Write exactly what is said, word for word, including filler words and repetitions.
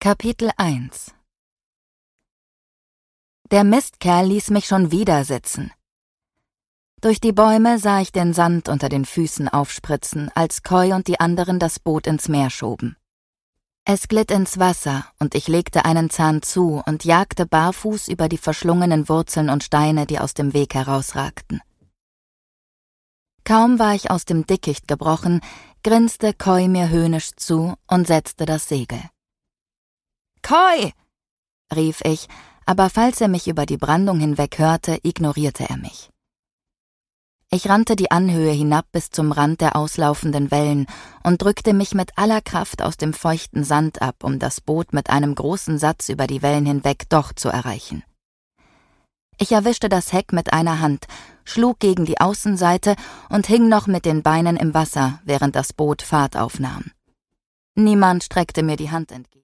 Kapitel eins. Der Mistkerl ließ mich schon wieder sitzen. Durch die Bäume sah ich den Sand unter den Füßen aufspritzen, als Coy und die anderen das Boot ins Meer schoben. Es glitt ins Wasser, und ich legte einen Zahn zu und jagte barfuß über die verschlungenen Wurzeln und Steine, die aus dem Weg herausragten. Kaum war ich aus dem Dickicht gebrochen, grinste Coy mir höhnisch zu und setzte das Segel. »Coy«, rief ich, aber falls er mich über die Brandung hinweg hörte, ignorierte er mich. Ich rannte die Anhöhe hinab bis zum Rand der auslaufenden Wellen und drückte mich mit aller Kraft aus dem feuchten Sand ab, um das Boot mit einem großen Satz über die Wellen hinweg doch zu erreichen. Ich erwischte das Heck mit einer Hand, schlug gegen die Außenseite und hing noch mit den Beinen im Wasser, während das Boot Fahrt aufnahm. Niemand streckte mir die Hand entgegen.